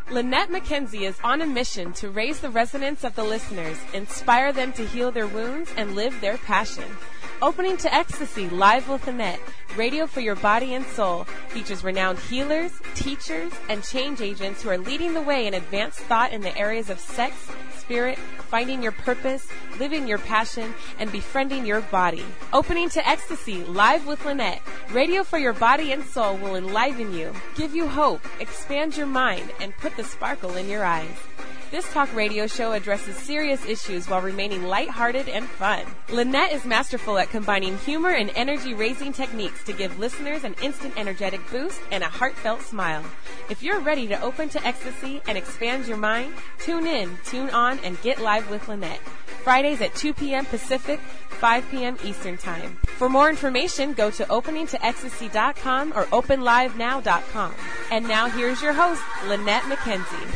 Lynette McKenzie is on a mission to raise the resonance of the listeners, inspire them to heal their wounds, and live their passion. Opening to Ecstasy, Live with Lynette, radio for your body and soul, features renowned healers, teachers, and change agents who are leading the way in advanced thought in the areas of sex, spirit, finding your purpose, living your passion, and befriending your body. Opening to Ecstasy, Live with Lynette, radio for your body and soul will enliven you, give you hope, expand your mind, and put the sparkle in your eyes. This talk radio show addresses serious issues while remaining lighthearted and fun. Lynette is masterful at combining humor and energy-raising techniques to give listeners an instant energetic boost and a heartfelt smile. If you're ready to open to ecstasy and expand your mind, tune in, tune on, and get live with Lynette. Fridays at 2 p.m. Pacific, 5 p.m. Eastern Time. For more information, go to openingtoecstasy.com or openlivenow.com. And now here's your host, Lynette McKenzie.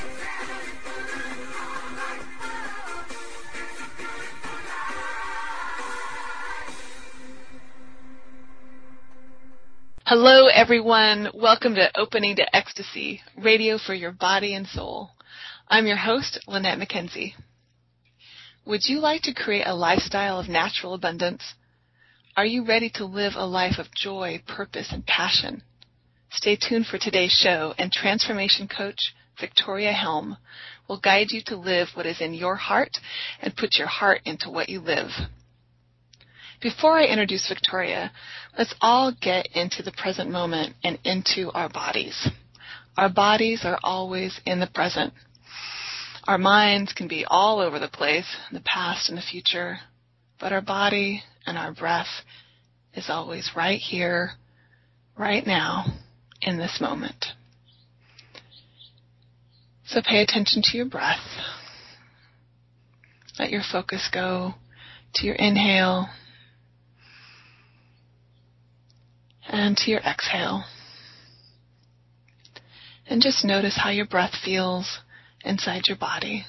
Hello, everyone. Welcome to Opening to Ecstasy, radio for your body and soul. I'm your host, Lynette McKenzie. Would you like to create a lifestyle of natural abundance? Are you ready to live a life of joy, purpose, and passion? Stay tuned for today's show, and transformation coach Victoria Helm will guide you to live what is in your heart and put your heart into what you live. Before I introduce Victoria, let's all get into the present moment and into our bodies. Our bodies are always in the present. Our minds can be all over the place, in the past and the future, but our body and our breath is always right here, right now, in this moment. So pay attention to your breath. Let your focus go to your inhale and to your exhale. And just notice how your breath feels inside your body.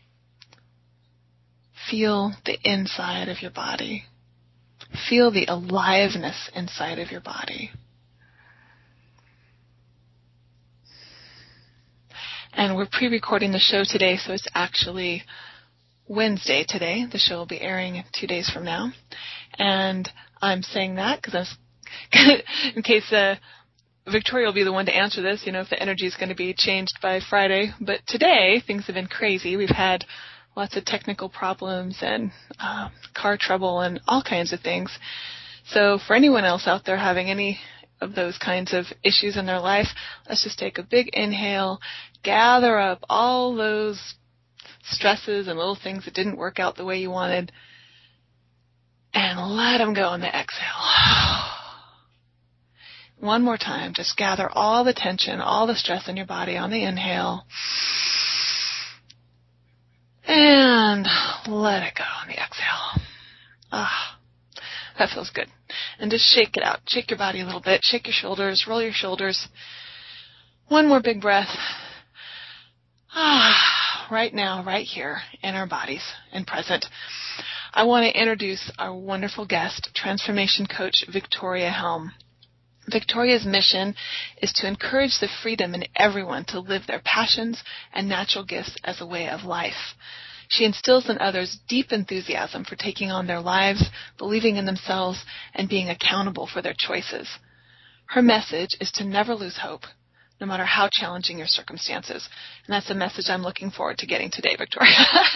Feel the inside of your body. Feel the aliveness inside of your body. And we're pre-recording the show today, so it's actually Wednesday today. The show will be airing 2 days from now. And I'm saying that because in case Victoria will be the one to answer this, if the energy is going to be changed by Friday. But today, things have been crazy. We've had lots of technical problems and car trouble and all kinds of things. So for anyone else out there having any of those kinds of issues in their life, let's just take a big inhale, gather up all those stresses and little things that didn't work out the way you wanted, and let them go on the exhale. One more time, just gather all the tension, all the stress in your body on the inhale. And let it go on the exhale. That feels good. And just shake it out. Shake your body a little bit. Shake your shoulders. Roll your shoulders. One more big breath. Right now, right here in our bodies and present. I want to introduce our wonderful guest, transformation coach Victoria Helm. Victoria's mission is to encourage the freedom in everyone to live their passions and natural gifts as a way of life. She instills in others deep enthusiasm for taking on their lives, believing in themselves, and being accountable for their choices. Her message is to never lose hope, no matter how challenging your circumstances. And that's a message I'm looking forward to getting today, Victoria.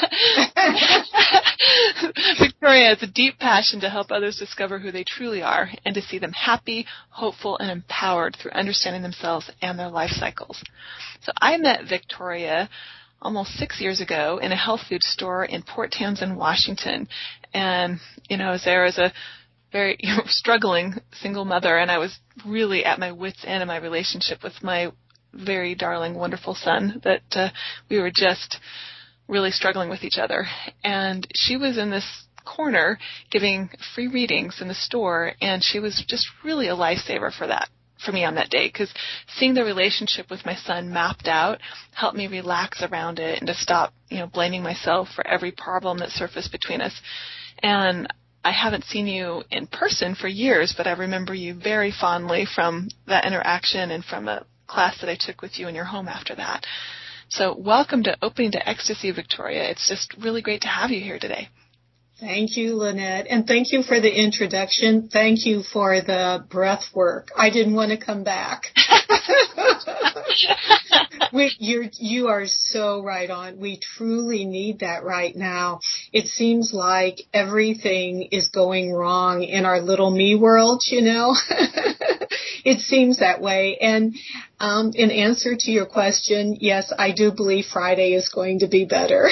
Victoria has a deep passion to help others discover who they truly are and to see them happy, hopeful, and empowered through understanding themselves and their life cycles. So I met Victoria almost 6 years ago in a health food store in Port Townsend, Washington. And, I was there as a very struggling single mother, and I was really at my wit's end in my relationship with my very darling, wonderful son, that we were just really struggling with each other. And she was in this corner giving free readings in the store, and she was just really a lifesaver for me on that day, because seeing the relationship with my son mapped out helped me relax around it and to stop, blaming myself for every problem that surfaced between us. And I haven't seen you in person for years, but I remember you very fondly from that interaction and from a class that I took with you in your home after that. So welcome to Opening to Ecstasy, Victoria. It's just really great to have you here today. Thank you, Lynette, and thank you for the introduction. Thank you for the breath work. I didn't want to come back. You are so right on. We truly need that right now. It seems like everything is going wrong in our little me world, you know. It seems that way. And in answer to your question, yes, I do believe Friday is going to be better.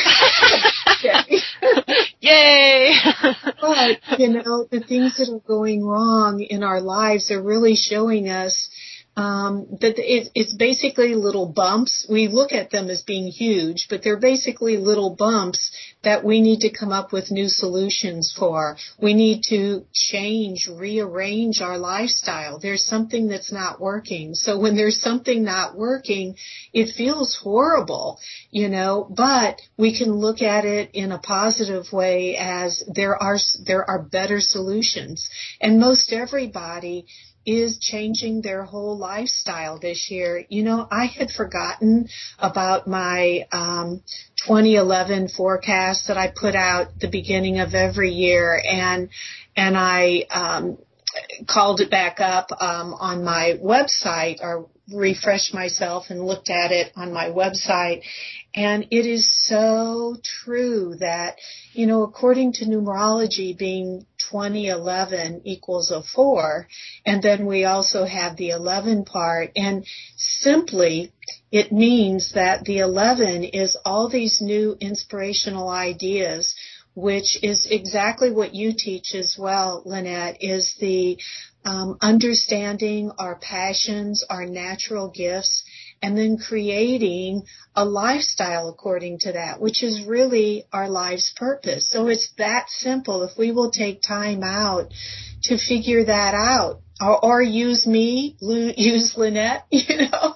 Yay! But, you know, the things that are going wrong in our lives are really showing us that it's basically little bumps. We look at them as being huge, but they're basically little bumps that we need to come up with new solutions for. We need to rearrange our lifestyle. There's something that's not working. So when there's something not working, it feels horrible, you know, but we can look at it in a positive way as there are better solutions. And most everybody is changing their whole lifestyle this year. You know, I had forgotten about my 2011 forecast that I put out the beginning of every year, and I called it back up on my website, or refreshed myself and looked at it on my website. And it is so true that, you know, according to numerology, being 2011 equals a 4, and then we also have the 11 part, and simply it means that the 11 is all these new inspirational ideas, which is exactly what you teach as well, Lynette, is the understanding our passions, our natural gifts, and then creating a lifestyle according to that, which is really our life's purpose. So it's that simple. If we will take time out to figure that out, or use Lynette, you know,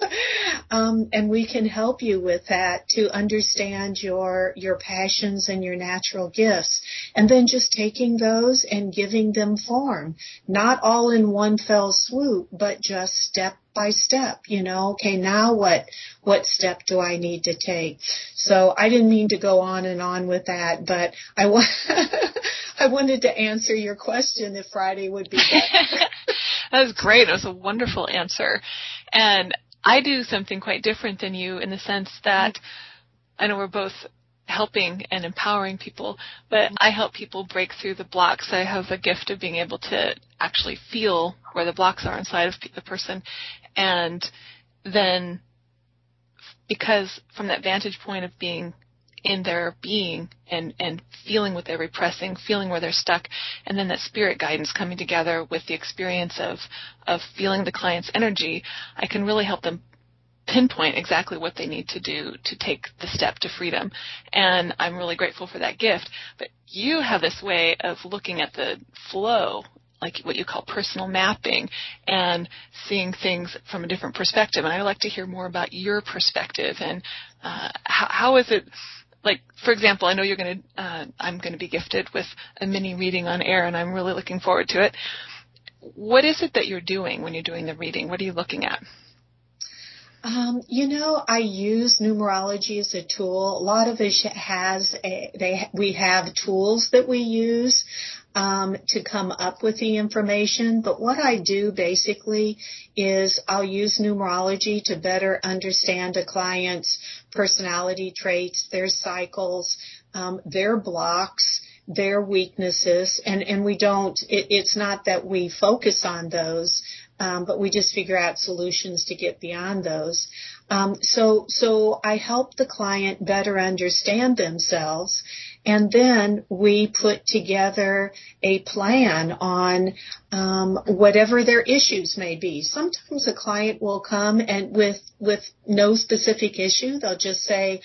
and we can help you with that to understand your passions and your natural gifts, and then just taking those and giving them form, not all in one fell swoop, but just step by step, you know. Okay, now what step do I need to take? So I didn't mean to go on and on with that, but I wanted to answer your question if Friday would be better. That was great. It was a wonderful answer. And I do something quite different than you in the sense that I know we're both helping and empowering people, but I help people break through the blocks. I have a gift of being able to actually feel where the blocks are inside of the person. And then, because from that vantage point of being in their being and feeling what they're repressing, feeling where they're stuck, and then that spirit guidance coming together with the experience of feeling the client's energy, I can really help them pinpoint exactly what they need to do to take the step to freedom. And I'm really grateful for that gift. But you have this way of looking at the flow, like what you call personal mapping, and seeing things from a different perspective. And I'd like to hear more about your perspective and how is it. Like, for example, I know I'm going to be gifted with a mini reading on air, and I'm really looking forward to it. What is it that you're doing when you're doing the reading? What are you looking at? You know, I use numerology as a tool. A lot of us we have tools that we use to come up with the information. But what I do basically is I'll use numerology to better understand a client's personality traits, their cycles, their blocks, their weaknesses, and it's not that we focus on those, but we just figure out solutions to get beyond those. So I help the client better understand themselves, and then we put together a plan on whatever their issues may be. Sometimes a client will come and with no specific issue. They'll just say,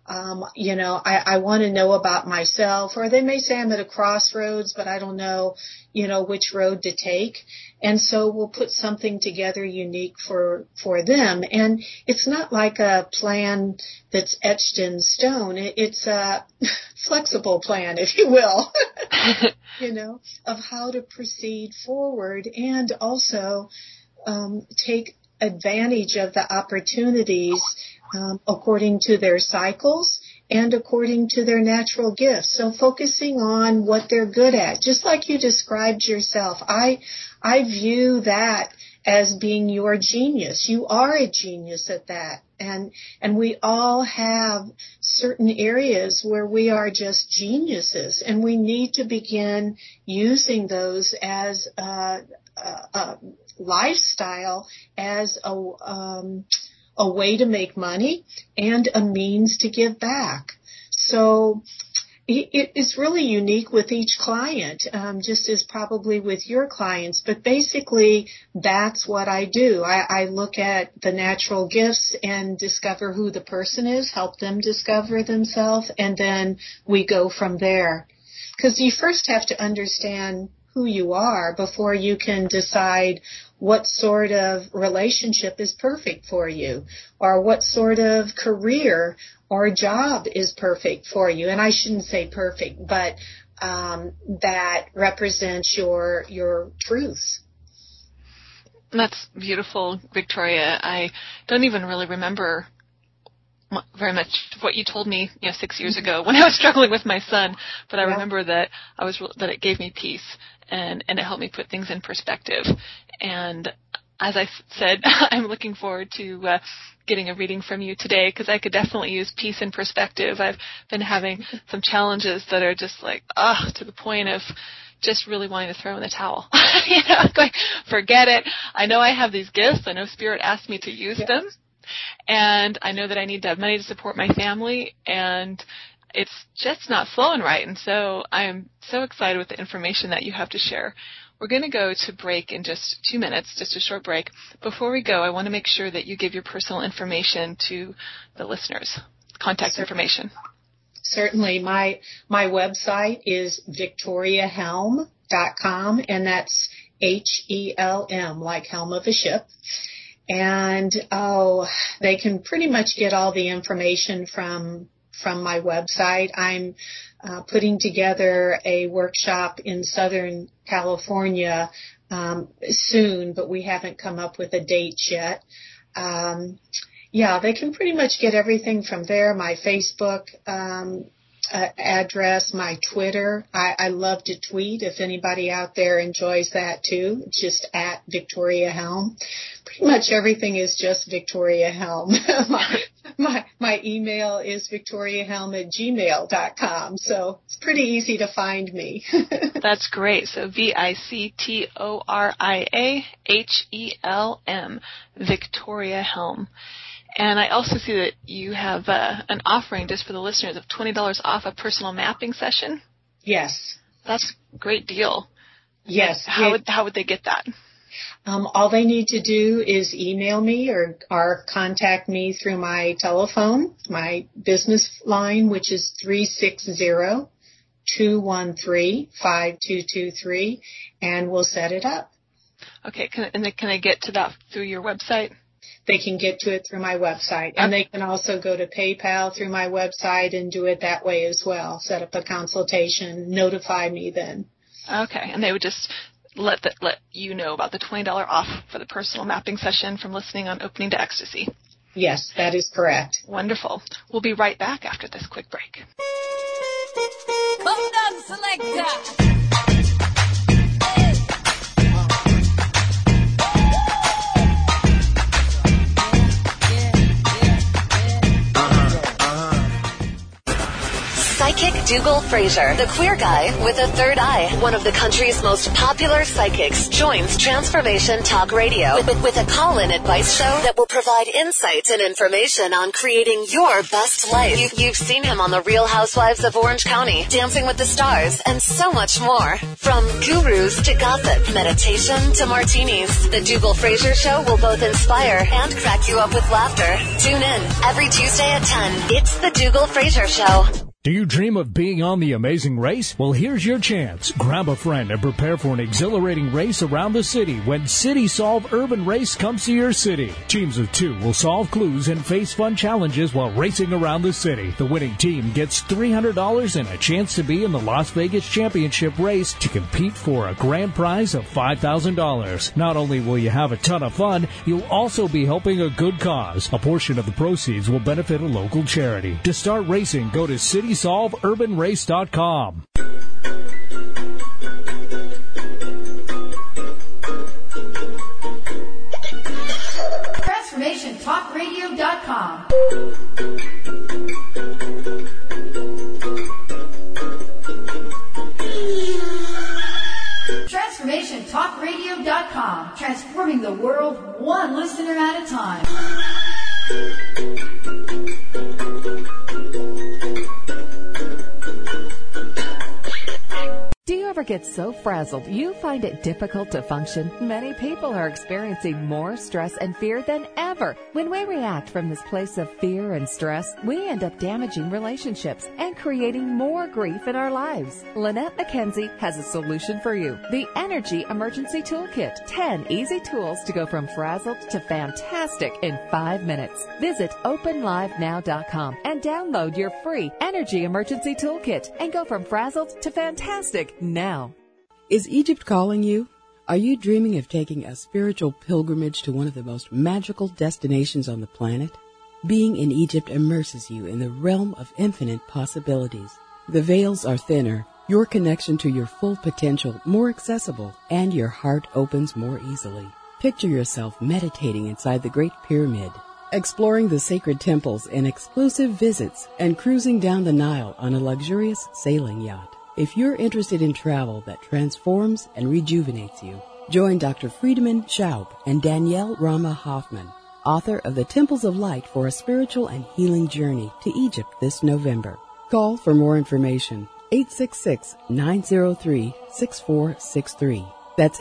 I want to know about myself, or they may say I'm at a crossroads, but I don't know, which road to take. And so we'll put something together unique for them. And it's not like a plan that's etched in stone. It's a flexible plan, if you will, of how to proceed forward, and also take advantage of the opportunities according to their cycles and according to their natural gifts. So focusing on what they're good at, just like you described yourself. I view that as being your genius. You are a genius at that. And we all have certain areas where we are just geniuses, and we need to begin using those as a lifestyle, as a way to make money and a means to give back. So it is really unique with each client, just as probably with your clients. But basically, that's what I do. I look at the natural gifts and discover who the person is, help them discover themselves, and then we go from there. Because you first have to understand who you are before you can decide what sort of relationship is perfect for you, or what sort of career or job is perfect for you. And I shouldn't say perfect, but that represents your truths. That's beautiful, Victoria. I don't even really remember very much what you told me 6 years ago when I was struggling with my son, but I remember that that it gave me peace and it helped me put things in perspective. And as I said, I'm looking forward to getting a reading from you today, because I could definitely use peace and perspective. I've been having some challenges that are just like, to the point of just really wanting to throw in the towel. Going, forget it. I know I have these gifts. I know Spirit asked me to use them. And I know that I need to have money to support my family, and it's just not flowing right. And so I'm so excited with the information that you have to share. We're going to go to break in just 2 minutes, just a short break. Before we go, I want to make sure that you give your personal information to the listeners, contact information. Certainly. My website is victoriahelm.com, and that's HELM, like helm of a ship. And they can pretty much get all the information from my website. I'm putting together a workshop in Southern California soon, but we haven't come up with a date yet. They can pretty much get everything from there. My Facebook address, my Twitter. I love to tweet if anybody out there enjoys that too. It's just at Victoria Helm. Pretty much everything is just Victoria Helm. My email is victoriahelm@gmail.com, so it's pretty easy to find me. That's great. So VICTORIAHELM, Victoria Helm. And I also see that you have an offering just for the listeners of $20 off a personal mapping session. Yes. That's a great deal. Yes. How would they get that? All they need to do is email me or contact me through my telephone, my business line, which is 360-213-5223, and we'll set it up. Okay. Can I get to that through your website? They can get to it through my website. And they can also go to PayPal through my website and do it that way as well. Set up a consultation, notify me then. Okay. And they would just let you know about the $20 off for the personal mapping session from listening on Opening to Ecstasy. Yes, that is correct. Wonderful. We'll be right back after this quick break. Bulldog Selector. Psychic Dougal Fraser, the queer guy with a third eye, one of the country's most popular psychics, joins Transformation Talk Radio with a call-in advice show that will provide insights and information on creating your best life. You've seen him on The Real Housewives of Orange County, Dancing with the Stars, and so much more. From gurus to gossip, meditation to martinis, the Dougal Fraser Show will both inspire and crack you up with laughter. Tune in every Tuesday at 10. It's the Dougal Fraser Show. Do you dream of being on The Amazing Race? Well, here's your chance. Grab a friend and prepare for an exhilarating race around the city when City Solve Urban Race comes to your city. Teams of 2 will solve clues and face fun challenges while racing around the city. The winning team gets $300 and a chance to be in the Las Vegas Championship race to compete for a grand prize of $5,000. Not only will you have a ton of fun, you'll also be helping a good cause. A portion of the proceeds will benefit a local charity. To start racing, go to CitySolveUrbanRace.com. TransformationTalkRadio.com. TransformationTalkRadio.com. Transforming the world one listener at a time. Do you ever get so frazzled you find it difficult to function? Many people are experiencing more stress and fear than ever. When we react from this place of fear and stress, we end up damaging relationships and creating more grief in our lives. Lynette McKenzie has a solution for you. The Energy Emergency Toolkit. 10 easy tools to go from frazzled to fantastic in 5 minutes. Visit openlivenow.com and download your free Energy Emergency Toolkit and go from frazzled to fantastic now. Is Egypt calling you? Are you dreaming of taking a spiritual pilgrimage to one of the most magical destinations on the planet? Being in Egypt immerses you in the realm of infinite possibilities. The veils are thinner, your connection to your full potential more accessible, and your heart opens more easily. Picture yourself meditating inside the Great Pyramid, exploring the sacred temples in exclusive visits, and cruising down the Nile on a luxurious sailing yacht. If you're interested in travel that transforms and rejuvenates you, join Dr. Friedemann Schaub and Danielle Rama Hoffman, author of The Temples of Light for a Spiritual and Healing Journey to Egypt this November. Call for more information, 866-903-6463. That's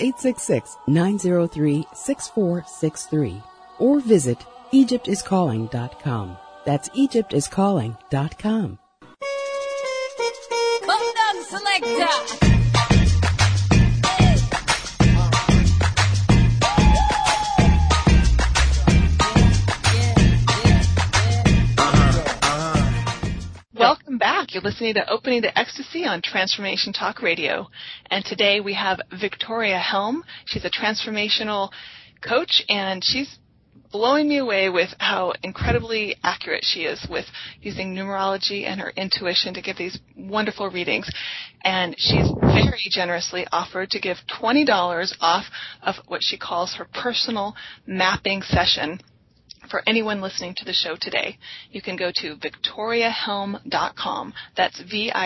866-903-6463. Or visit EgyptIsCalling.com. That's EgyptIsCalling.com. Selector. Welcome back. You're listening to Opening to Ecstasy on Transformation Talk Radio. And today we have Victoria Helm. She's a transformational coach, and she's blowing me away with how incredibly accurate she is with using numerology and her intuition to give these wonderful readings. And she's very generously offered to give $20 off of what she calls her personal mapping session for anyone listening to the show today. You can go to victoriahelm.com. That's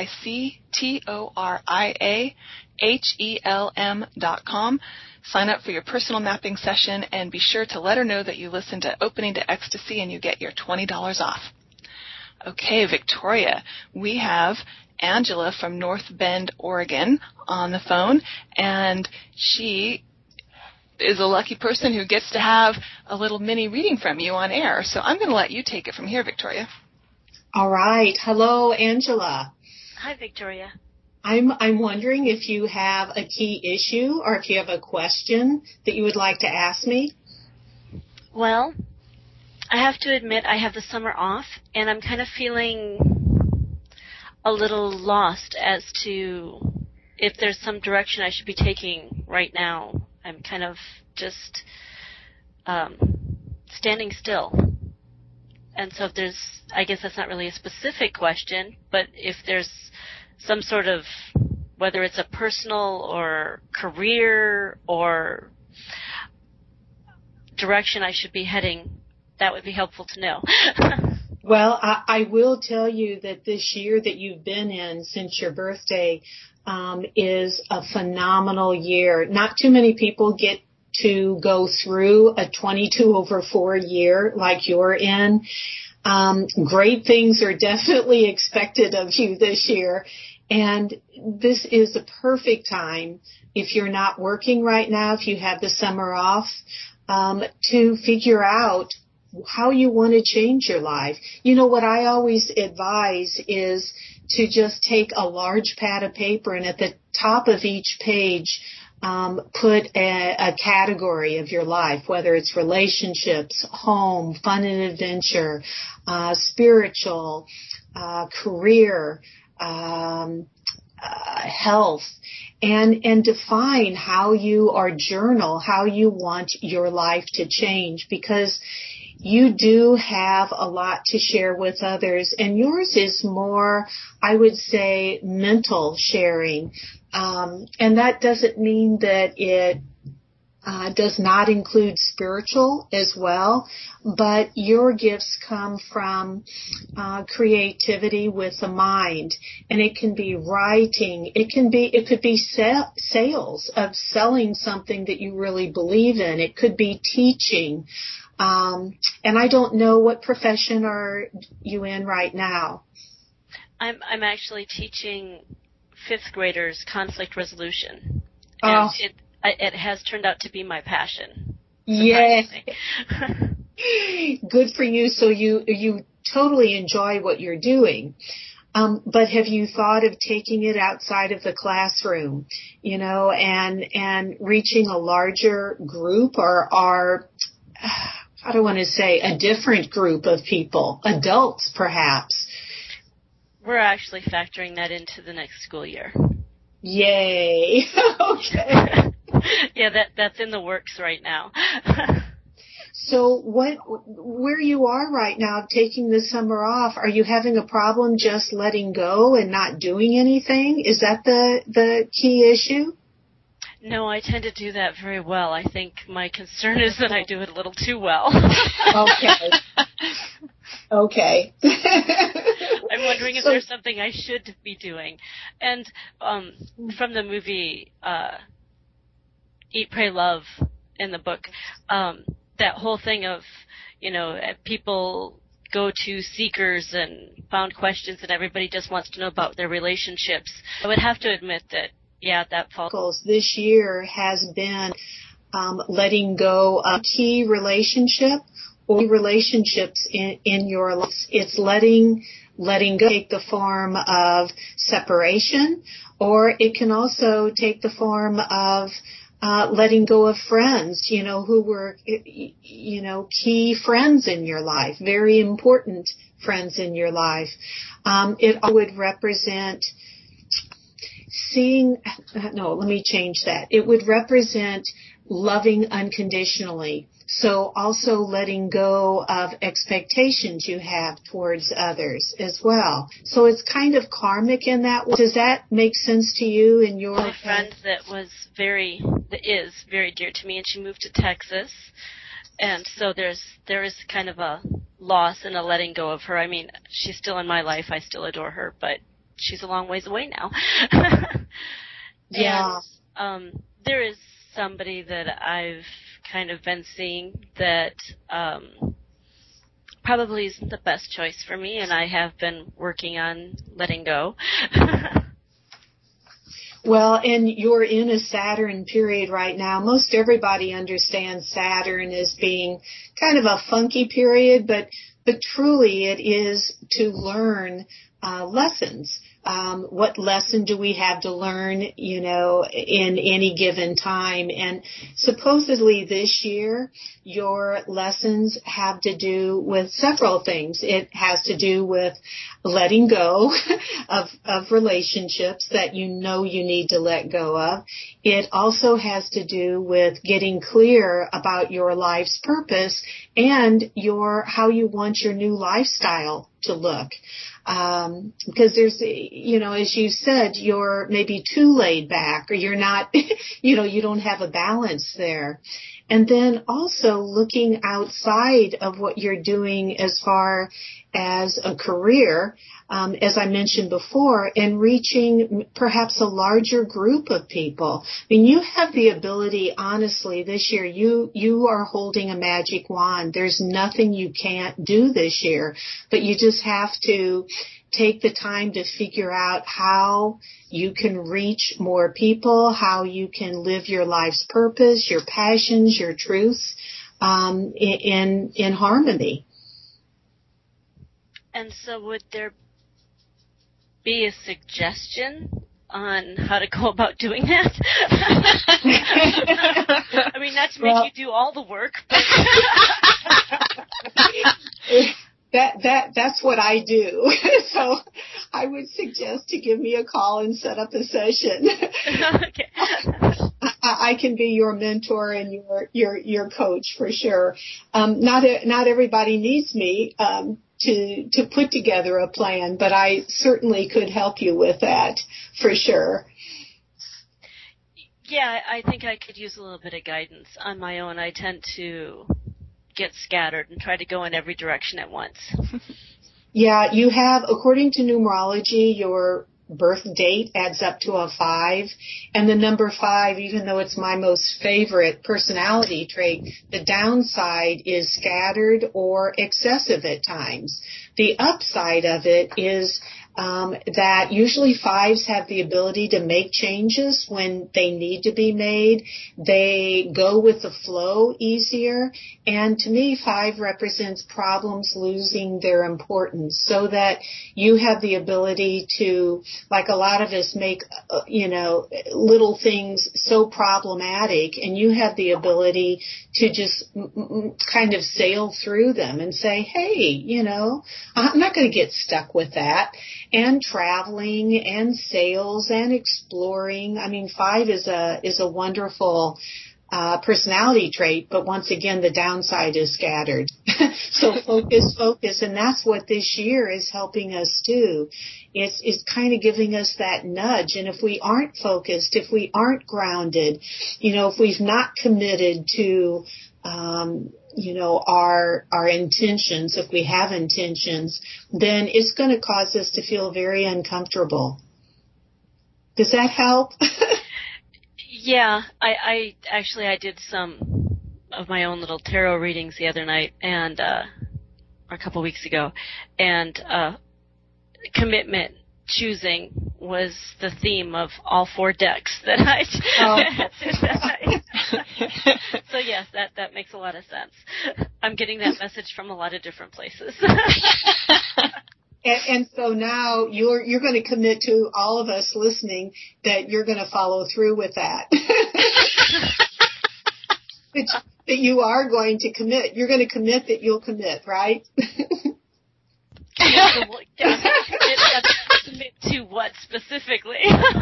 VICTORIAHELM.com. Sign up for your personal mapping session and be sure to let her know that you listen to Opening to Ecstasy and you get your $20 off. Okay, Victoria, we have Angela from North Bend, Oregon on the phone, and she is a lucky person who gets to have a little mini reading from you on air. So I'm going to let you take it from here, Victoria. All right. Hello, Angela. Hi, Victoria. I'm wondering if you have a key issue or if you have a question that you would like to ask me. Well, I have to admit I have the summer off, and I'm kind of feeling a little lost as to if there's some direction I should be taking right now. I'm kind of just standing still. And so if there's, I guess that's not really a specific question, but if there's some sort of, whether it's a personal or career or direction I should be heading, that would be helpful to know. Well, I will tell you that this year that you've been in since your birthday is a phenomenal year. Not too many people get to go through a 22/4 year like you're in. Great things are definitely expected of you this year. And this is the perfect time, if you're not working right now, if you have the summer off, to figure out how you want to change your life. You know, what I always advise is to just take a large pad of paper and at the top of each page, put a category of your life, whether it's relationships, home, fun and adventure, spiritual, career, health, and define how you how you want your life to change, because you do have a lot to share with others, and yours is more, I would say, mental sharing. And that doesn't mean that it does not include spiritual as well, but your gifts come from creativity with the mind, and it can be writing, it could be sales, of selling something that you really believe in, it could be teaching. And I don't know, what profession are you in right now? I'm actually teaching 5th graders conflict resolution. Oh. And it has turned out to be my passion. Yes. Good for you. So you totally enjoy what you're doing. But have you thought of taking it outside of the classroom, you know, and reaching a larger group, or I don't want to say a different group of people, adults perhaps? We're actually factoring that into the next school year. Yay. Okay. Yeah, that's in the works right now. So where you are right now, taking the summer off, are you having a problem just letting go and not doing anything? Is that the key issue? No, I tend to do that very well. I think my concern is that I do it a little too well. Okay. I'm wondering if there's something I should be doing. And from the movie Eat, Pray, Love in the book, that whole thing of, you know, people go to seekers and found questions and everybody just wants to know about their relationships. I would have to admit that, yeah, that falls. This year has been letting go of key relationship or relationships in your life. It's letting go take the form of separation, or it can also take the form of letting go of friends, you know, who were, you know, key friends in your life, very important friends in your life. It would represent It would represent loving unconditionally. So also letting go of expectations you have towards others as well. So it's kind of karmic in that way. Does that make sense to you in your My friend that is very dear to me, and she moved to Texas. And so there is kind of a loss and a letting go of her. I mean, she's still in my life. I still adore her, but she's a long ways away now. Yeah. And there is somebody that I've kind of been seeing that probably isn't the best choice for me, and I have been working on letting go. Well, and you're in a Saturn period right now. Most everybody understands Saturn as being kind of a funky period, but truly it is to learn lessons. What lesson do we have to learn, you know, in any given time? And supposedly this year, your lessons have to do with several things. It has to do with letting go of relationships that you know you need to let go of. It also has to do with getting clear about your life's purpose and how you want your new lifestyle to look. Because there's, you know, as you said, you're maybe too laid back, or you're not, you know, you don't have a balance there. And then also looking outside of what you're doing as far as a career, as I mentioned before, and reaching perhaps a larger group of people. I mean, you have the ability, honestly, this year, you are holding a magic wand. There's nothing you can't do this year, but you just have to take the time to figure out how you can reach more people, how you can live your life's purpose, your passions, your truths. in harmony. And so would there be a suggestion on how to go about doing that? I mean, not to make you do all the work, but That's what I do. So I would suggest to give me a call and set up a session. Okay. I can be your mentor and your coach for sure. Not everybody needs me to put together a plan, but I certainly could help you with that for sure. Yeah, I think I could use a little bit of guidance on my own. I tend to get scattered and try to go in every direction at once. Yeah, you have, according to numerology, your birth date adds up to a 5, and the number 5, even though it's my most favorite personality trait, the downside is scattered or excessive at times. The upside of it is that usually 5s have the ability to make changes when they need to be made. They go with the flow easier. And to me, 5 represents problems losing their importance, so that you have the ability to, like a lot of us make, little things so problematic, and you have the ability to just kind of sail through them and say, hey, I'm not going to get stuck with that. And traveling and sales and exploring. I mean, 5 is a wonderful personality trait, but once again, the downside is scattered. So focus, and that's what this year is helping us do. It's kind of giving us that nudge. And if we aren't focused, if we aren't grounded, if we've not committed to our intentions, if we have intentions, then it's going to cause us to feel very uncomfortable. Does that help? Yeah, I did some of my own little tarot readings the other night and or a couple weeks ago, and commitment choosing was the theme of all 4 decks that I did that night. So yes, that makes a lot of sense. I'm getting that message from a lot of different places. And so now you're going to commit to all of us listening that you're going to follow through with that. That you are going to commit. You're going to commit that you'll commit, right? Commit to what specifically?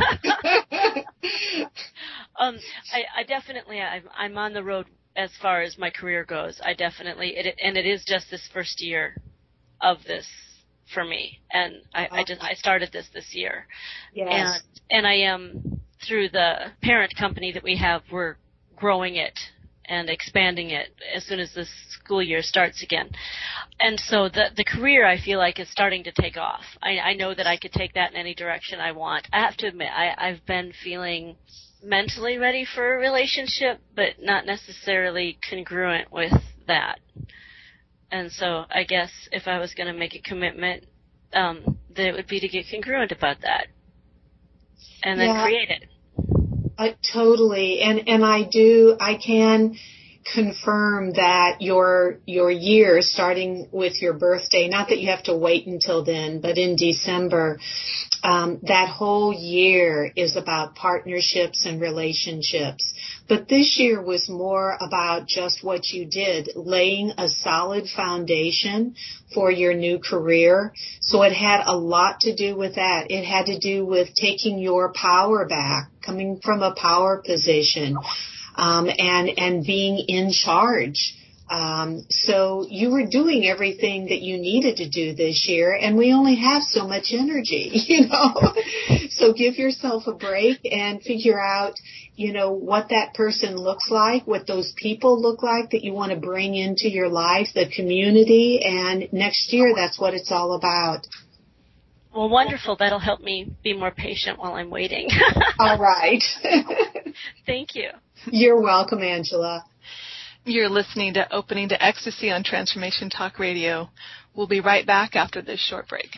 I definitely, I'm on the road as far as my career goes. I definitely, it is just this first year of this for me, and I started this year. Yes. And I am, through the parent company that we have, we're growing it and expanding it as soon as this school year starts again. And so the career, I feel like, is starting to take off. I know that I could take that in any direction I want. I have to admit, I've been feeling mentally ready for a relationship, but not necessarily congruent with that. And so I guess if I was going to make a commitment, that it would be to get congruent about that and then create it. Totally. And I can confirm that your year, starting with your birthday, not that you have to wait until then, but in December, that whole year is about partnerships and relationships. But this year was more about just what you did, laying a solid foundation for your new career. So it had a lot to do with that. It had to do with taking your power back, coming from a power position, and being in charge. So you were doing everything that you needed to do this year, and we only have so much energy, So give yourself a break and figure out, what that person looks like, what those people look like that you want to bring into your life, the community, and next year that's what it's all about. Well, wonderful. That'll help me be more patient while I'm waiting. All right. Thank you. You're welcome, Angela. You're listening to Opening to Ecstasy on Transformation Talk Radio. We'll be right back after this short break.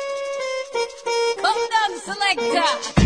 Hold on, selector.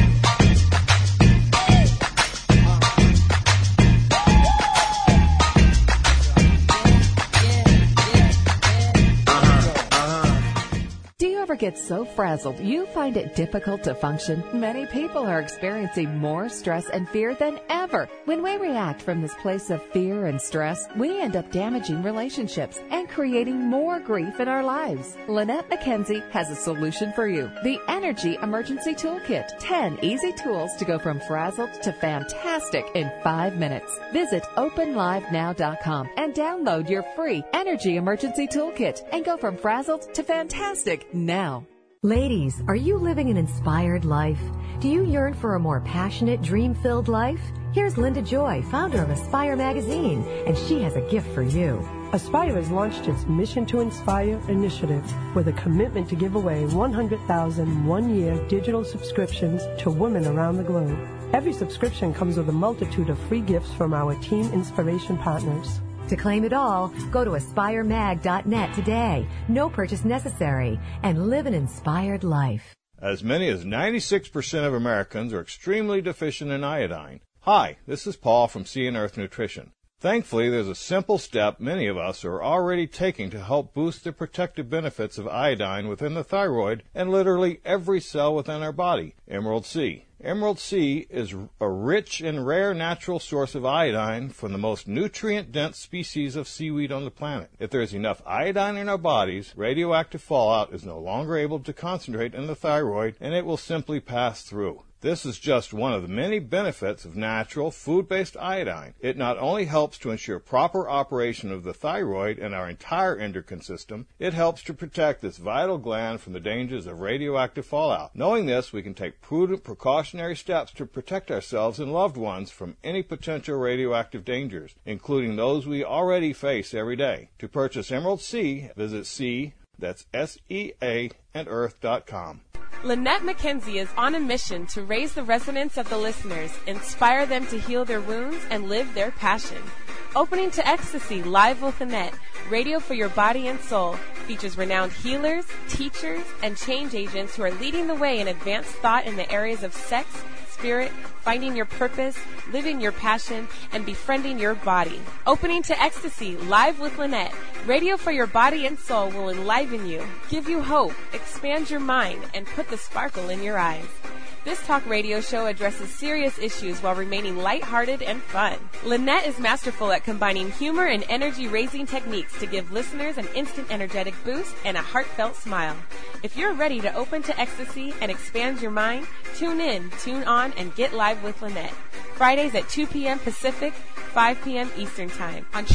ever get so frazzled you find it difficult to function? Many people are experiencing more stress and fear than ever. When we react from this place of fear and stress, we end up damaging relationships and creating more grief in our lives. Lynette McKenzie has a solution for you. The Energy Emergency Toolkit. 10 easy tools to go from frazzled to fantastic in 5 minutes. Visit openlivenow.com and download your free Energy Emergency Toolkit and go from frazzled to fantastic now. Ladies, are you living an inspired life? Do you yearn for a more passionate, dream-filled life? Here's Linda Joy, founder of Aspire Magazine, and she has a gift for you. Aspire has launched its Mission to Inspire initiative with a commitment to give away 100,000 one-year digital subscriptions to women around the globe. Every subscription comes with a multitude of free gifts from our team inspiration partners. To claim it all, go to aspiremag.net today. No purchase necessary, and live an inspired life. As many as 96% of Americans are extremely deficient in iodine. Hi, this is Paul from Sea and Earth Nutrition. Thankfully, there's a simple step many of us are already taking to help boost the protective benefits of iodine within the thyroid and literally every cell within our body, Emerald Sea. Emerald Sea is a rich and rare natural source of iodine from the most nutrient-dense species of seaweed on the planet. If there is enough iodine in our bodies, radioactive fallout is no longer able to concentrate in the thyroid, and it will simply pass through. This is just one of the many benefits of natural, food-based iodine. It not only helps to ensure proper operation of the thyroid and our entire endocrine system, it helps to protect this vital gland from the dangers of radioactive fallout. Knowing this, we can take prudent, precautionary steps to protect ourselves and loved ones from any potential radioactive dangers, including those we already face every day. To purchase Emerald Sea, visit Sea, that's S-E-A, and earth.com. Lynette McKenzie is on a mission to raise the resonance of the listeners, inspire them to heal their wounds, and live their passion. Opening to Ecstasy, Live with Lynette, radio for your body and soul, features renowned healers, teachers, and change agents who are leading the way in advanced thought in the areas of sex, spirit, finding your purpose, living your passion, and befriending your body. Opening to Ecstasy, Live with Lynette, radio for your body and soul will enliven you, give you hope, expand your mind, and put the sparkle in your eyes. This talk radio show addresses serious issues while remaining lighthearted and fun. Lynette is masterful at combining humor and energy-raising techniques to give listeners an instant energetic boost and a heartfelt smile. If you're ready to open to ecstasy and expand your mind, tune in, tune on, and get live with Lynette. Fridays at 2 p.m. Pacific, 5 p.m. Eastern Time on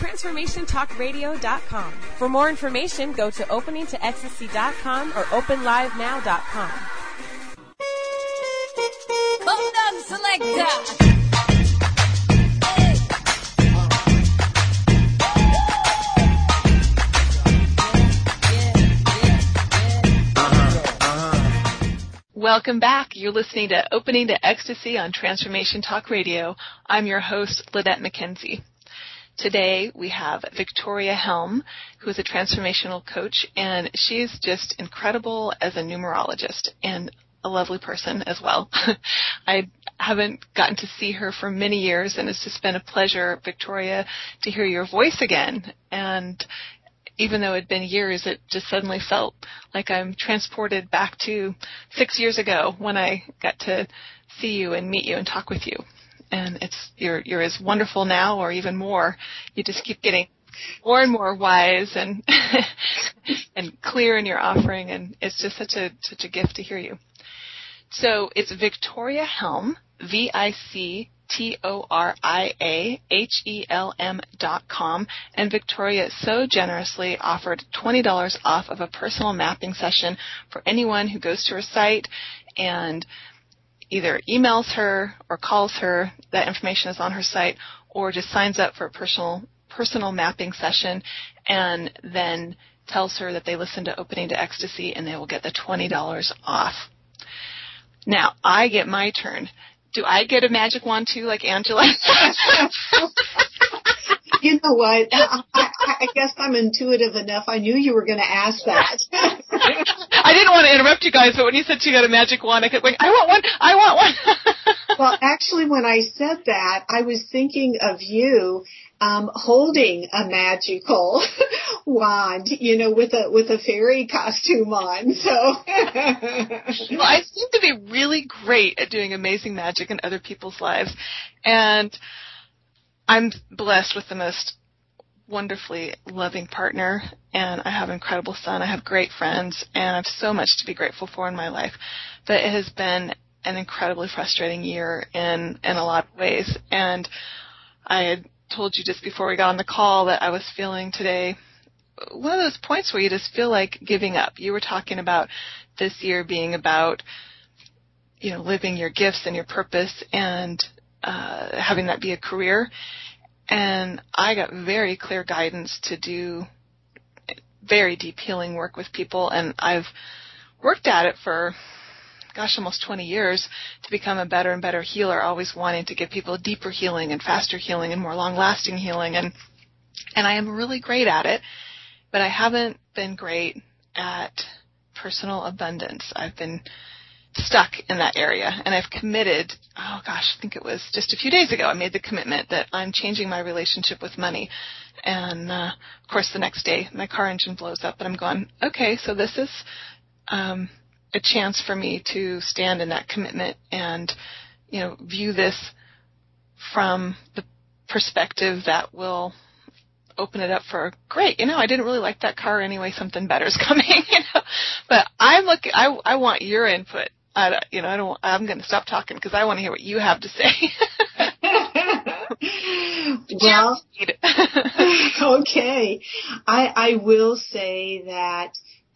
TransformationTalkRadio.com. For more information, go to openingtoecstasy.com or openlivenow.com. Hold on, selector. Welcome back. You're listening to Opening to Ecstasy on Transformation Talk Radio. I'm your host, Lynette McKenzie. Today we have Victoria Helm, who is a transformational coach, and she's just incredible as a numerologist and a lovely person as well. I haven't gotten to see her for many years, and it's just been a pleasure, Victoria, to hear your voice again. And even though it had been years, it just suddenly felt like I'm transported back to 6 years ago when I got to see you and meet you and talk with you. And you're as wonderful now, or even more. You just keep getting more and more wise and and clear in your offering, and it's just such a gift to hear you. So it's Victoria Helm, VictoriaHelm.com, and Victoria so generously offered $20 off of a personal mapping session for anyone who goes to her site and either emails her or calls her. That information is on her site, or just signs up for a personal mapping session and then tells her that they listened to Opening to Ecstasy, and they will get the $20 off. Now, I get my turn. Do I get a magic wand too, like Angela? You know what? I guess I'm intuitive enough. I knew you were going to ask that. I didn't want to interrupt you guys, but when you said she got a magic wand, I kept going, I want one. Well, actually, when I said that, I was thinking of you holding a magical wand, with a fairy costume on. So, well, I seem to be really great at doing amazing magic in other people's lives, and I'm blessed with the most wonderfully loving partner, and I have an incredible son. I have great friends, and I have so much to be grateful for in my life. But it has been an incredibly frustrating year in a lot of ways, and I had told you just before we got on the call that I was feeling today one of those points where you just feel like giving up. You were talking about this year being about, living your gifts and your purpose and having that be a career. And I got very clear guidance to do very deep healing work with people, and I've worked at it for almost 20 years to become a better and better healer, always wanting to give people deeper healing and faster healing and more long-lasting healing. And I am really great at it, but I haven't been great at personal abundance. I've been stuck in that area, and I've committed, I think it was just a few days ago, I made the commitment that I'm changing my relationship with money. And, of course, the next day, my car engine blows up, and I'm going, okay, so this is a chance for me to stand in that commitment and, view this from the perspective that will open it up for, great, I didn't really like that car anyway, something better's coming, But I'm looking, I want your input. I'm going to stop talking because I want to hear what you have to say. Well, okay. I will say that,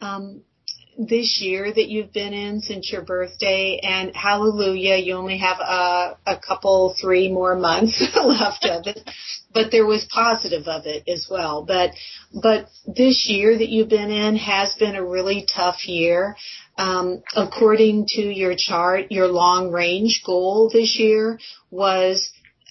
this year that you've been in since your birthday, and hallelujah, you only have a couple, 3 more months left of it, but there was positive of it as well. But this year that you've been in has been a really tough year. According to your chart, your long range goal this year was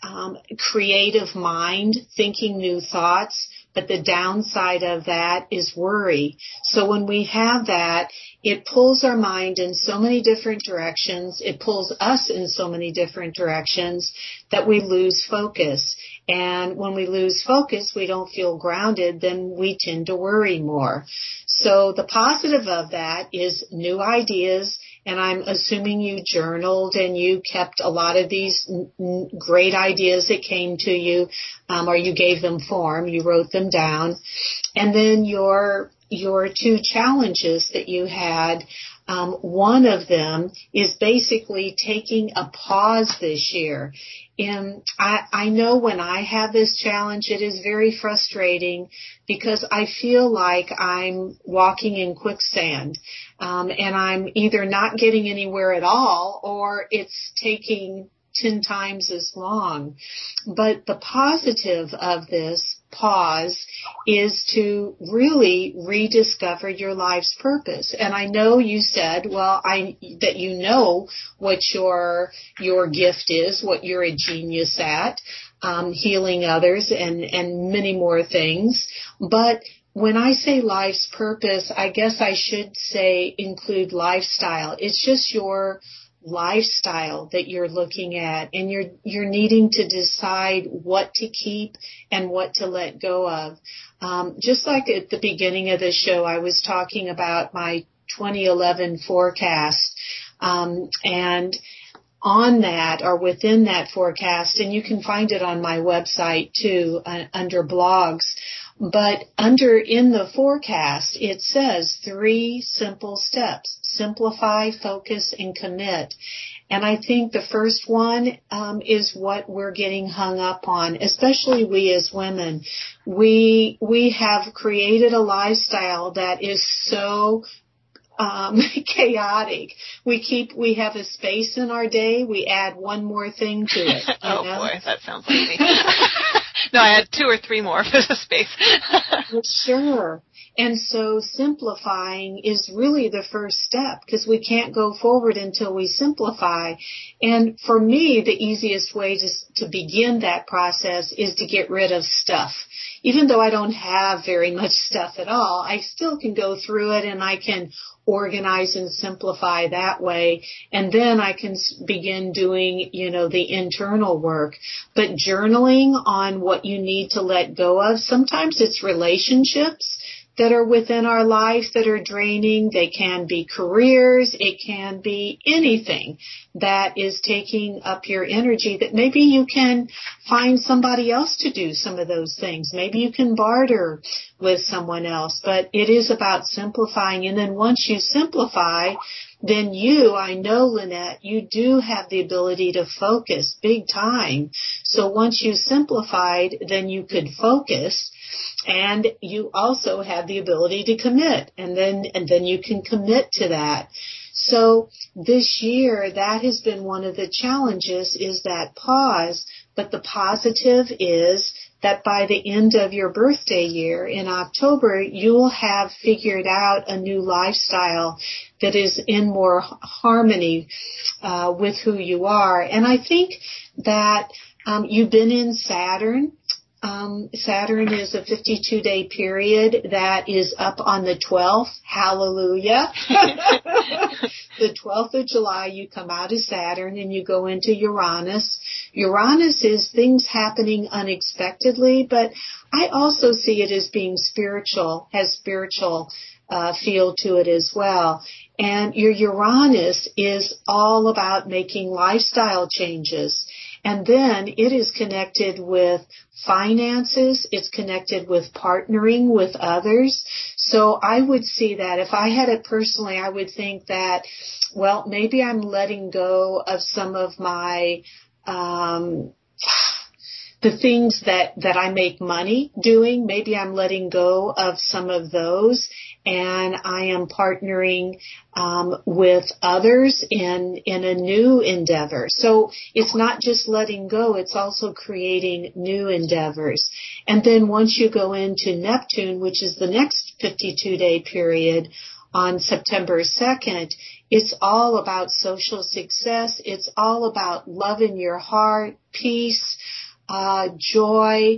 creative mind, thinking new thoughts. But the downside of that is worry. So when we have that, it pulls our mind in so many different directions. It pulls us in so many different directions that we lose focus. And when we lose focus, we don't feel grounded, then we tend to worry more. So the positive of that is new ideas. And I'm assuming you journaled and you kept a lot of these great ideas that came to you, or you gave them form, you wrote them down. And then your 2 challenges that you had, one of them is basically taking a pause this year. And I know when I have this challenge, it is very frustrating because I feel like I'm walking in quicksand. And I'm either not getting anywhere at all or it's taking 10 times as long. But the positive of this pause is to really rediscover your life's purpose. And I know you said, that you know what your gift is, what you're a genius at, healing others and many more things. But when I say life's purpose, I guess I should say include lifestyle. It's just your lifestyle that you're looking at, and you're needing to decide what to keep and what to let go of. Just like at the beginning of the show, I was talking about my 2011 forecast, and on that or within that forecast, and you can find it on my website too, under blogs. But in the forecast, it says 3 simple steps: simplify, focus, and commit. And I think the first one is what we're getting hung up on, especially we as women. We have created a lifestyle that is so chaotic. We have a space in our day. We add one more thing to it. Oh boy, that sounds like me. No, I had 2 or 3 more for the space. Sure. And so simplifying is really the first step, because we can't go forward until we simplify. And for me, the easiest way to begin that process is to get rid of stuff. Even though I don't have very much stuff at all, I still can go through it and I can organize and simplify that way. And then I can begin doing, the internal work. But journaling on what you need to let go of, sometimes it's relationships that are within our life that are draining. They can be careers. It can be anything that is taking up your energy that maybe you can find somebody else to do some of those things. Maybe you can barter with someone else, but it is about simplifying. And then once you simplify, then I know, Lynette, you do have the ability to focus big time. So once you simplified, then you could focus. And you also have the ability to commit, and then you can commit to that. So this year, that has been one of the challenges, is that pause. But the positive is that by the end of your birthday year in October, you will have figured out a new lifestyle that is in more harmony with who you are. And I think that you've been in Saturn. Saturn is a 52-day period that is up on the 12th. Hallelujah. The 12th of July, you come out of Saturn and you go into Uranus. Uranus is things happening unexpectedly, but I also see it as being spiritual, has spiritual feel to it as well. And your Uranus is all about making lifestyle changes. And then it is connected with finances. It's connected with partnering with others. So I would see that if I had it personally, I would think that, well, maybe I'm letting go of some of my, the things that I make money doing. Maybe I'm letting go of some of those, and I am partnering with others in a new endeavor. So it's not just letting go, it's also creating new endeavors. And then once you go into Neptune, which is the next 52-day period on September 2nd, it's all about social success. It's all about love in your heart, peace, joy.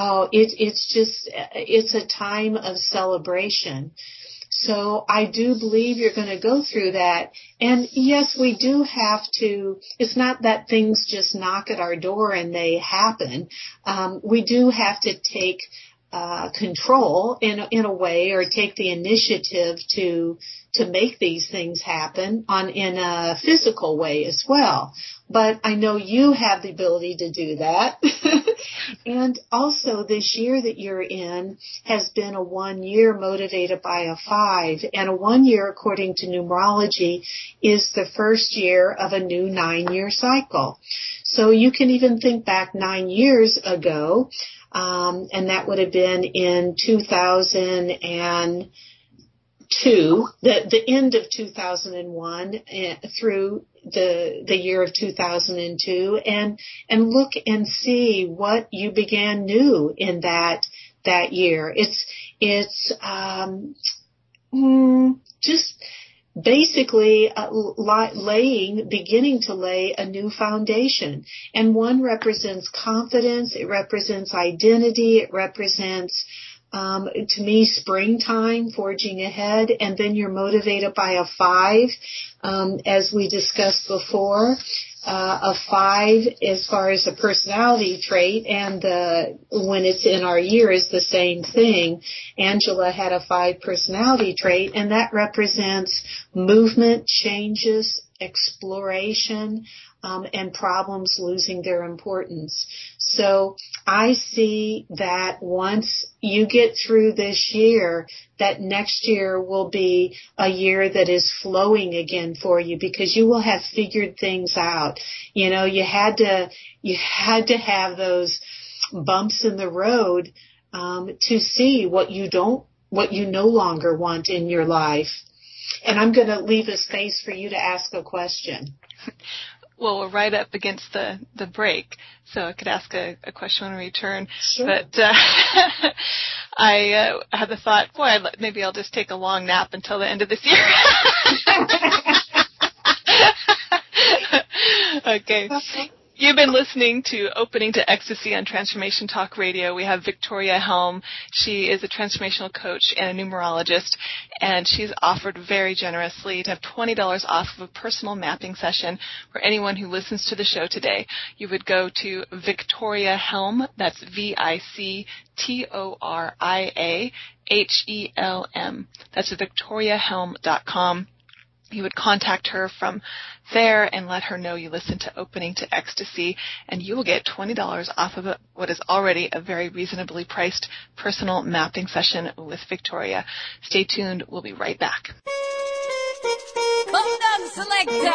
It's a time of celebration. So I do believe you're going to go through that. And yes, we do have to, it's not that things just knock at our door and they happen. We do have to take control in a way, or take the initiative to make these things happen in a physical way as well. But I know you have the ability to do that. And also this year that you're in has been a 1 year motivated by a 5. And a 1 year, according to numerology, is the first year of a new 9-year cycle. So you can even think back 9 years ago, and that would have been in 2002, the end of 2001 through the year of 2002, and look and see what you began new in that year. It's just basically beginning to lay a new foundation. And one represents confidence, it represents identity, it represents, to me, springtime, forging ahead. And then you're motivated by a 5, as we discussed before. A 5 as far as a personality trait, and when it's in our year is the same thing. Angela had a 5 personality trait, and that represents movement, changes, exploration, and problems losing their importance. So I see that once you get through this year, that next year will be a year that is flowing again for you, because you will have figured things out. You know, you had to have those bumps in the road to see what you no longer want in your life. And I'm going to leave a space for you to ask a question. Well, we're right up against the break, so I could ask a question when we return. Sure. But I had the thought, boy, maybe I'll just take a long nap until the end of this year. Okay. You've been listening to Opening to Ecstasy on Transformation Talk Radio. We have Victoria Helm. She is a transformational coach and a numerologist, and she's offered very generously to have $20 off of a personal mapping session for anyone who listens to the show today. You would go to Victoria Helm, that's VictoriaHelm. That's VictoriaHelm.com. You would contact her from there and let her know you listen to Opening to Ecstasy, and you will get $20 off of what is already a very reasonably priced personal mapping session with Victoria. Stay tuned. We'll be right back. Hold on, selector.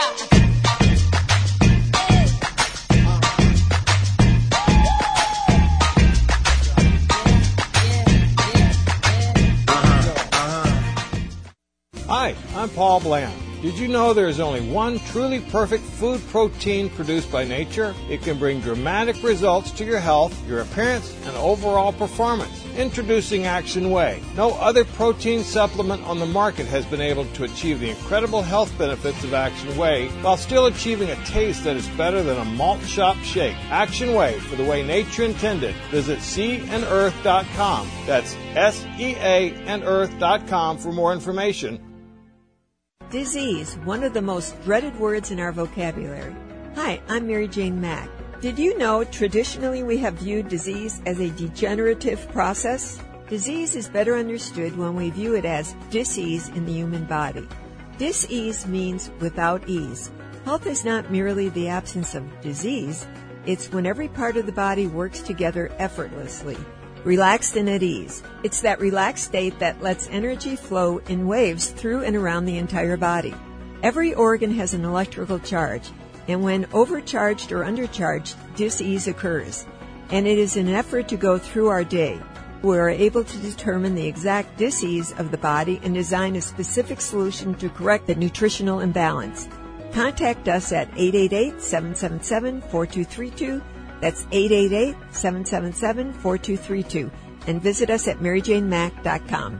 Hi, I'm Paul Bland. Did you know there is only one truly perfect food protein produced by nature? It can bring dramatic results to your health, your appearance, and overall performance. Introducing Action Whey. No other protein supplement on the market has been able to achieve the incredible health benefits of Action Whey while still achieving a taste that is better than a malt shop shake. Action Whey, for the way nature intended. Visit seaandearth.com. That's SEAandearth.com for more information. Disease, one of the most dreaded words in our vocabulary. Hi, I'm Mary Jane Mack. Did you know traditionally we have viewed disease as a degenerative process? Disease is better understood when we view it as dis-ease in the human body. Dis-ease means without ease. Health is not merely the absence of disease, it's when every part of the body works together effortlessly. Relaxed and at ease. It's that relaxed state that lets energy flow in waves through and around the entire body. Every organ has an electrical charge, and when overcharged or undercharged, dis-ease occurs. And it is an effort to go through our day. We are able to determine the exact dis-ease of the body and design a specific solution to correct the nutritional imbalance. Contact us at 888-777-4232. That's 888-777-4232. And visit us at maryjanemack.com.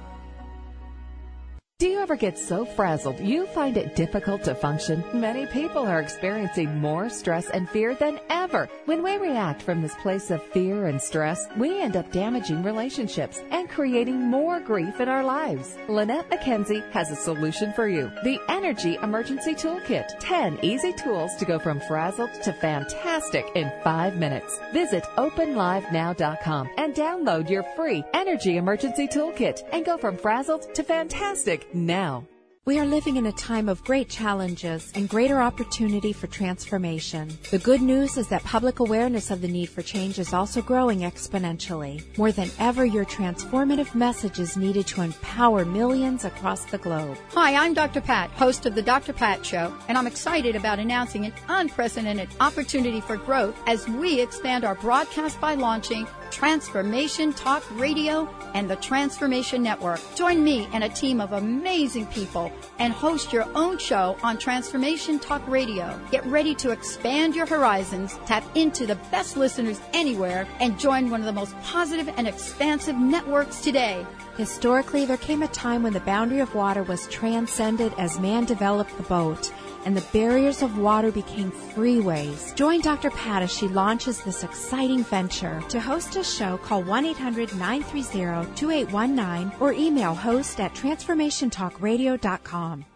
Do you ever get so frazzled you find it difficult to function? Many people are experiencing more stress and fear than ever. When we react from this place of fear and stress, we end up damaging relationships and creating more grief in our lives. Lynette McKenzie has a solution for you. The Energy Emergency Toolkit. 10 easy tools to go from frazzled to fantastic in 5 minutes. Visit openlivenow.com and download your free Energy Emergency Toolkit and go from frazzled to fantastic now. We are living in a time of great challenges and greater opportunity for transformation. The good news is that public awareness of the need for change is also growing exponentially. More than ever, your transformative message is needed to empower millions across the globe. Hi, I'm Dr. Pat, host of The Dr. Pat Show, and I'm excited about announcing an unprecedented opportunity for growth as we expand our broadcast by launching Transformation Talk Radio and the Transformation Network. Join me and a team of amazing people and host your own show on Transformation Talk Radio. Get ready to expand your horizons, tap into the best listeners anywhere, and join one of the most positive and expansive networks today. Historically, there came a time when the boundary of water was transcended as man developed the boat, and the barriers of water became freeways. Join Dr. Pat as she launches this exciting venture. To host a show, call 1-800-930-2819 or email host@transformationtalkradio.com.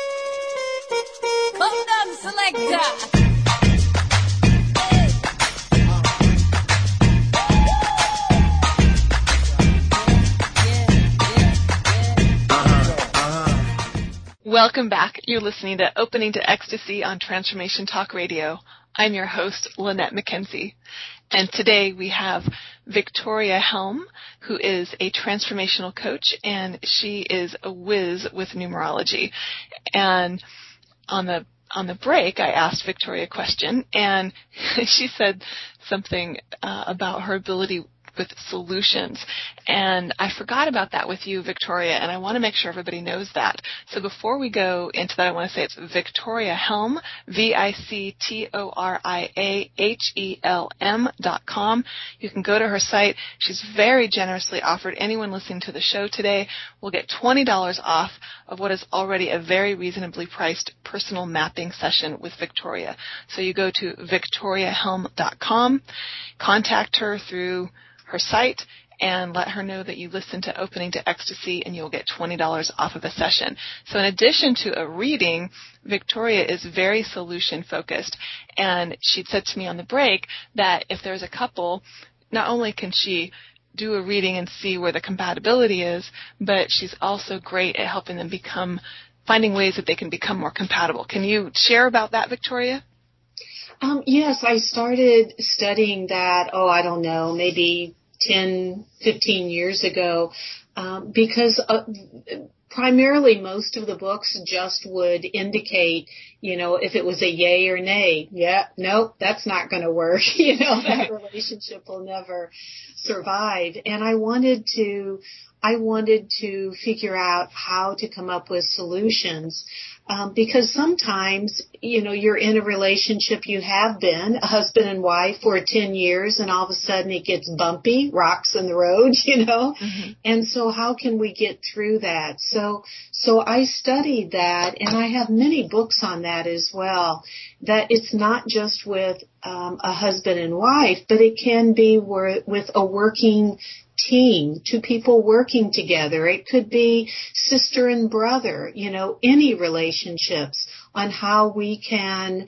Hold on, selector. Welcome back. You're listening to Opening to Ecstasy on Transformation Talk Radio. I'm your host, Lynette McKenzie. And today we have Victoria Helm, who is a transformational coach, and she is a whiz with numerology. And on the break, I asked Victoria a question, and she said something about her ability with solutions. And I forgot about that with you, Victoria, and I want to make sure everybody knows that. So before we go into that, I want to say it's Victoria Helm, VictoriaHelm.com. You can go to her site. She's very generously offered anyone listening to the show today will get $20 off of what is already a very reasonably priced personal mapping session with Victoria. So you go to VictoriaHelm.com, contact her through her site, and let her know that you listened to Opening to Ecstasy, and you'll get $20 off of a session. So in addition to a reading, Victoria is very solution-focused, and she'd said to me on the break that if there's a couple, not only can she do a reading and see where the compatibility is, but she's also great at helping them finding ways that they can become more compatible. Can you share about that, Victoria? Yes, I started studying that, I don't know, maybe 10, 15 years ago, because primarily most of the books just would indicate, if it was a yay or nay. Yeah, nope, that's not going to work. That relationship will never survive. And I wanted to figure out how to come up with solutions. Because sometimes, you're in a relationship, you have been a husband and wife for 10 years, and all of a sudden it gets bumpy, rocks in the road, Mm-hmm. And so how can we get through that? So I studied that, and I have many books on that as well, that it's not just with a husband and wife, but it can be with a working team, two people working together. It could be sister and brother, any relationships, on how we can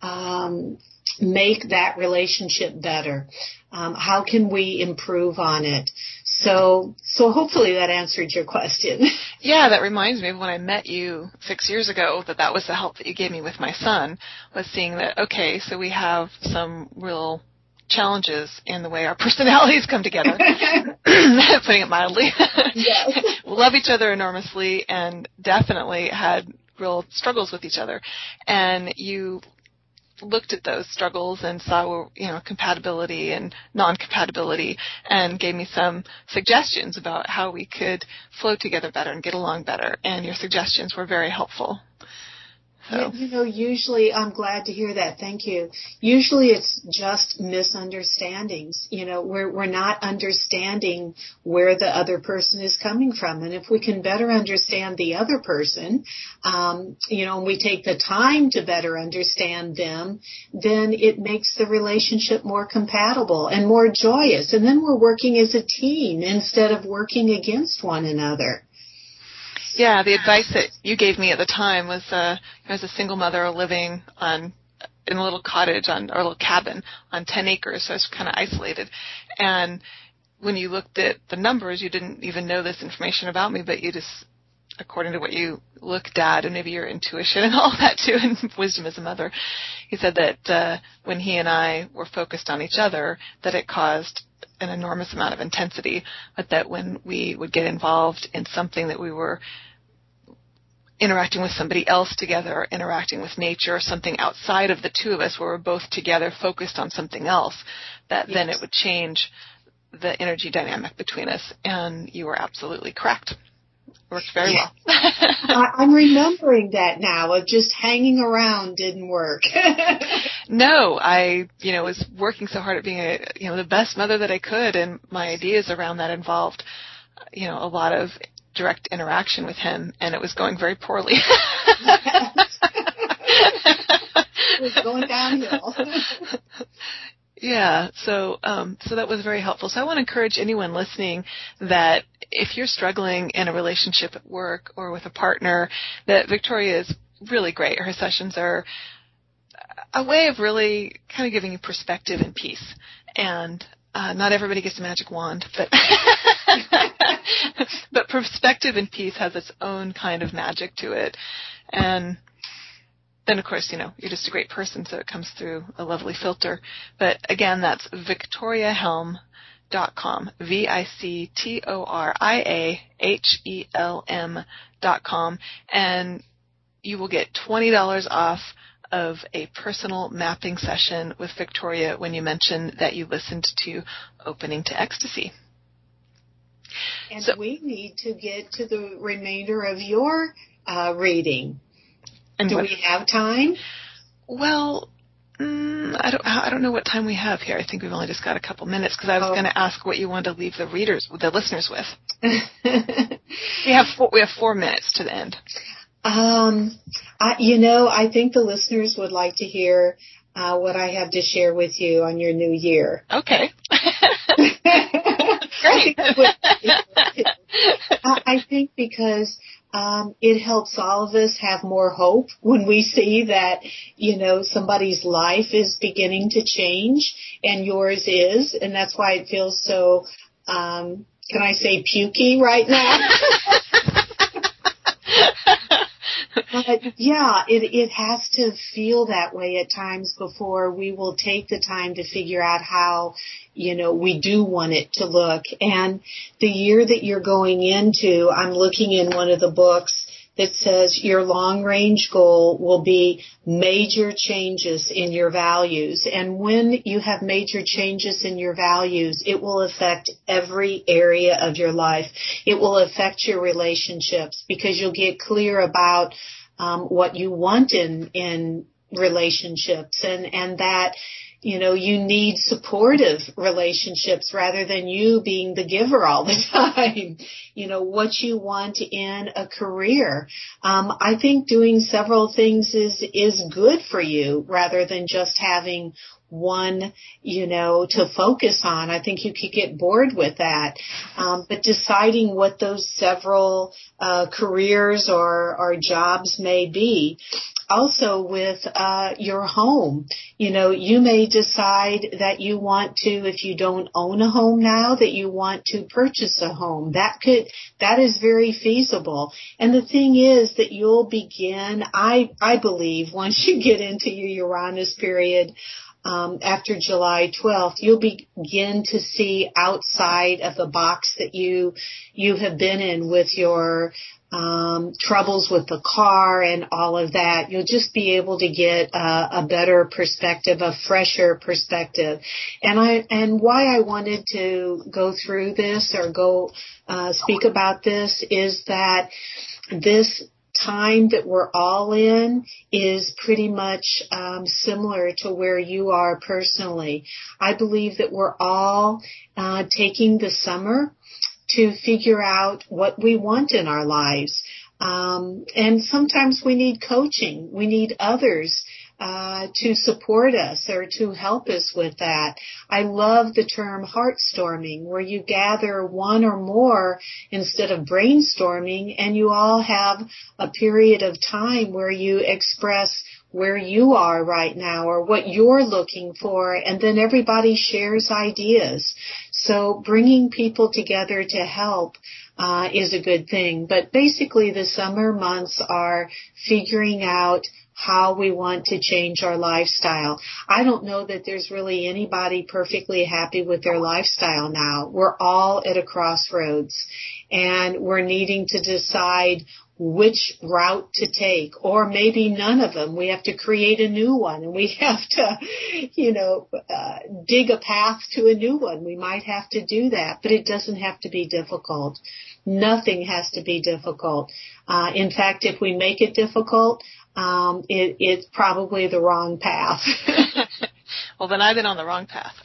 make that relationship better. How can we improve on it? So hopefully that answered your question. Yeah, that reminds me of when I met you 6 years ago, that was the help that you gave me with my son, was seeing that, okay, so we have some real challenges in the way our personalities come together, putting it mildly. Yes. We love each other enormously and definitely had real struggles with each other. And you looked at those struggles and saw, compatibility and non-compatibility, and gave me some suggestions about how we could flow together better and get along better. And your suggestions were very helpful. So. Usually, I'm glad to hear that. Thank you. Usually it's just misunderstandings. We're not understanding where the other person is coming from. And if we can better understand the other person, and we take the time to better understand them, then it makes the relationship more compatible and more joyous. And then we're working as a team instead of working against one another. Yeah, the advice that you gave me at the time was, as a single mother living in a little cottage or a little cabin on 10 acres, so I was kind of isolated. And when you looked at the numbers, you didn't even know this information about me, but you just, according to what you looked at, and maybe your intuition and all that too, and wisdom as a mother, he said that when he and I were focused on each other, that it caused an enormous amount of intensity, but that when we would get involved in something that we were interacting with somebody else together, or interacting with nature, or something outside of the two of us where we're both together focused on something else, that Then it would change the energy dynamic between us. And you were absolutely correct. It worked very well. I'm remembering that now, of just hanging around didn't work. No, I, was working so hard at being the best mother that I could, and my ideas around that involved, a lot of direct interaction with him, and it was going very poorly. It was going downhill. Yeah, so that was very helpful. So I want to encourage anyone listening that if you're struggling in a relationship at work or with a partner, that Victoria is really great. Her sessions are a way of really kind of giving you perspective and peace. And not everybody gets a magic wand, but but perspective and peace has its own kind of magic to it. And then, of course, you're just a great person, so it comes through a lovely filter. But again, that's VictoriaHelm.com, VictoriaHelm.com, and you will get $20 off of a personal mapping session with Victoria when you mentioned that you listened to Opening to Ecstasy. And we need to get to the remainder of your reading. And do we have time? Well, I don't know what time we have here. I think we've only just got a couple minutes because I was going to ask what you wanted to leave the listeners with. We have 4 minutes to the end. I think the listeners would like to hear what I have to share with you on your new year. Okay. Great. I think because it helps all of us have more hope when we see that, somebody's life is beginning to change and yours is. And that's why it feels so, can I say pukey right now? But yeah, it has to feel that way at times before we will take the time to figure out how, we do want it to look. And the year that you're going into, I'm looking in one of the books that says your long-range goal will be major changes in your values. And when you have major changes in your values, it will affect every area of your life. It will affect your relationships because you'll get clear about what you want in relationships and that, you need supportive relationships rather than you being the giver all the time. What you want in a career. I think doing several things is good for you rather than just having one, to focus on. I think you could get bored with that. But deciding what those several careers or jobs may be. Also with your home, you may decide that you want to, if you don't own a home now, that you want to purchase a home. That is very feasible. And the thing is that you'll begin, I believe, once you get into your Uranus period, after July 12th, you'll begin to see outside of the box that you have been in with your troubles with the car and all of that. You'll just be able to get a better perspective, a fresher perspective. And why I wanted to go through this or speak about this is that this time that we're all in is pretty much similar to where you are personally. I believe that we're all taking the summer to figure out what we want in our lives. And sometimes we need coaching. We need others to support us or to help us with that. I love the term heartstorming, where you gather one or more instead of brainstorming, and you all have a period of time where you express where you are right now or what you're looking for, and then everybody shares ideas. So bringing people together to help is a good thing. But basically the summer months are figuring out how we want to change our lifestyle. I don't know that there's really anybody perfectly happy with their lifestyle now. We're all at a crossroads, and we're needing to decide which route to take, or maybe none of them. We have to create a new one, and we have to, dig a path to a new one. We might have to do that, but it doesn't have to be difficult. Nothing has to be difficult. In fact, if we make it difficult, it's probably the wrong path. Well, then I've been on the wrong path.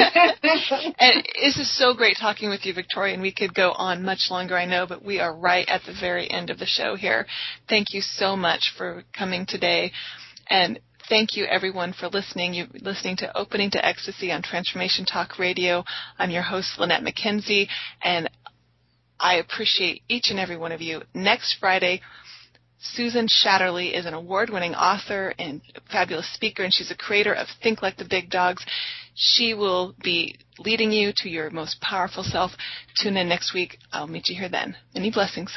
And this is so great talking with you, Victoria, and we could go on much longer, I know, but we are right at the very end of the show here. Thank you so much for coming today, and thank you, everyone, for listening. You're listening to Opening to Ecstasy on Transformation Talk Radio. I'm your host, Lynette McKenzie, and I appreciate each and every one of you. Next Friday, Susan Shatterly is an award-winning author and fabulous speaker, and she's a creator of Think Like the Big Dogs. She will be leading you to your most powerful self. Tune in next week. I'll meet you here then. Many blessings.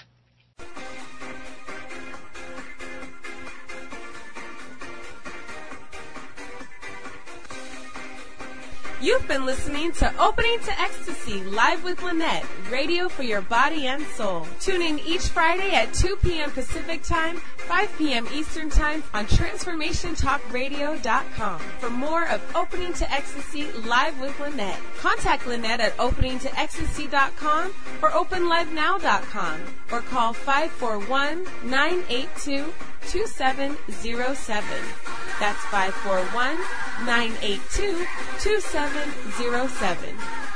You've been listening to Opening to Ecstasy, live with Lynette, radio for your body and soul. Tune in each Friday at 2 p.m. Pacific Time, 5 p.m. Eastern Time on TransformationTalkRadio.com for more of Opening to Ecstasy, live with Lynette. Contact Lynette at OpeningToEcstasy.com or OpenLiveNow.com or call 541-982-2707. That's 541-982-2707.